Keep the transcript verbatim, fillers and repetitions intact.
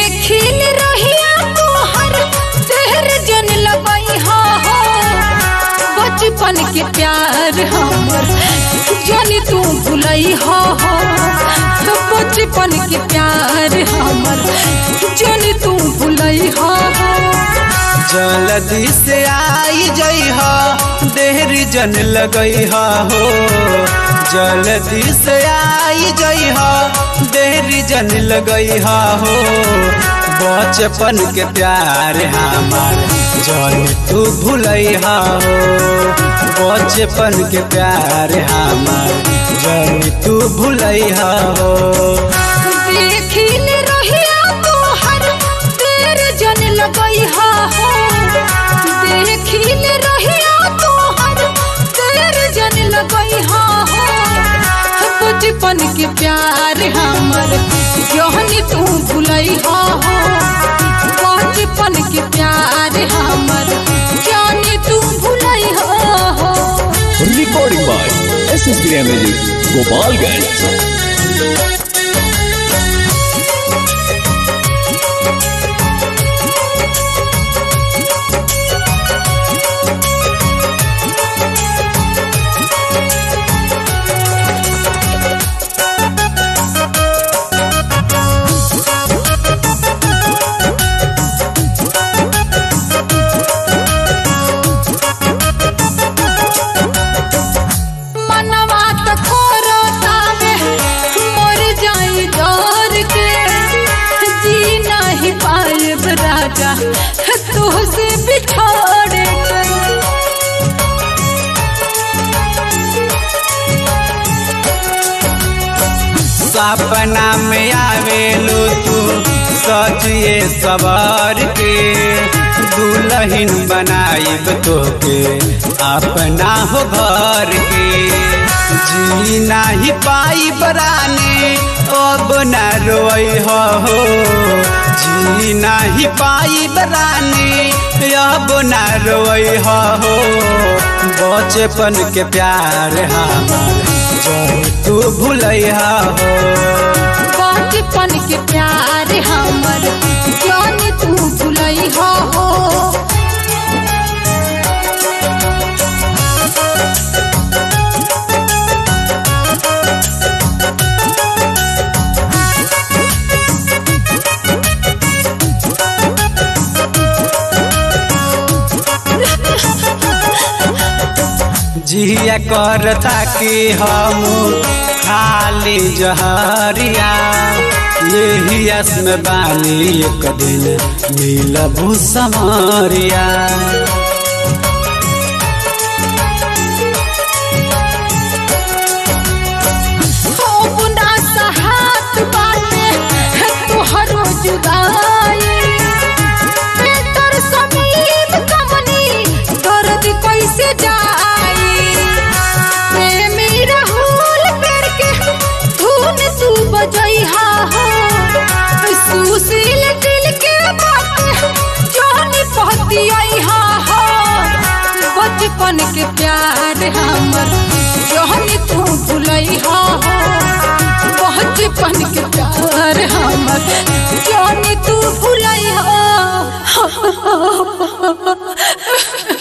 देखिल रहिया तोहर तेहर जन लगई हो बचपन के प्यार हमर जानी तू भुलई हो बचपन के प्यार हमर जानी तू भुलई हो जल्दी से आई जई हो देहरी जन लगई हो जल्दी से आई जई हो देहरी जन लगई हो बचपन के प्यार हमार जान तू भुलई हो बचपन के प्यार हमार जान तू भुलई हो देखिल रहिया तोहर तेरे जन लगई हो देखिल रहिया तोहर तेरे जन लगई हो बचपन के प्यार हमर जहनी तू भुलई हो बचपन के प्यार हमर जानी तू भुलई हो। Recording by S S B music Gopalganj. राजा तुझसे बिछोड़े सपना में आवेलो तू सजिए सवार के दुल्हन बनाइब तोके अपना हो घर के जी नहीं पाई बरानी अब न रोई हो जी नहीं पाई बरानी अब न रोई हो बचपन के प्यार हमार जान तू भुलई हो बचपन के प्यार हमर जान तू भुलई हो जिया करता कि हम खाली जहरिया यही आस में बानी एक दिन मिलबू समरिया बुना सहात बाटे तुहरो जुदाई बेटर समीप कमनी दर्द कैसे जाई प्रेमी राहुल करके धुन तू बजई हा सुशील दिल के बात जानी पहती आई हा बचपन के प्यार हमर जानी तू भुलई हो बचपन के प्यार हमर जानी तू भुलई हो।